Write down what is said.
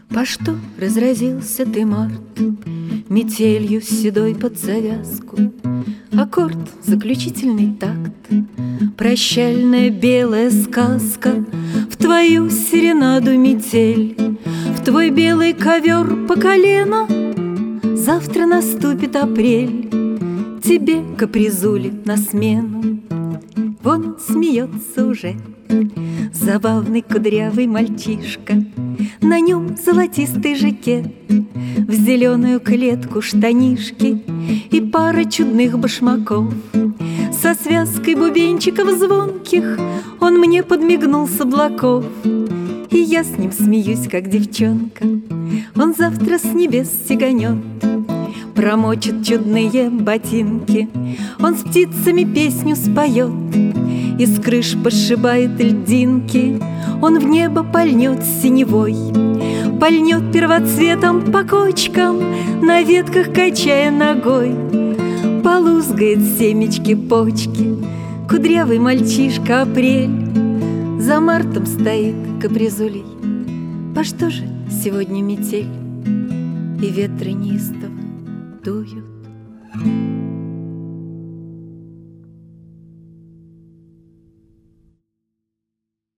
По что разразился ты, март, метелью седой под завязку? Аккорд, заключительный такт, прощальная белая сказка в твою серенаду метель, в твой белый ковер по колено. Завтра наступит апрель, тебе капризули на смену. Вон смеется уже забавный кудрявый мальчишка, на нем золотистый жакет, в зеленую клетку штанишки и пара чудных башмаков. Со связкой бубенчиков звонких он мне подмигнул с облаков, и я с ним смеюсь, как девчонка. Он завтра с небес сиганет, промочит чудные ботинки, он с птицами песню споет, из крыш пошибает льдинки. Он в небо пальнет синевой, пальнет первоцветом по кочкам, на ветках качая ногой, полузгает семечки почки. Кудрявый мальчишка апрель за мартом стоит капризулей. По что же сегодня метель и ветры неистово дуют?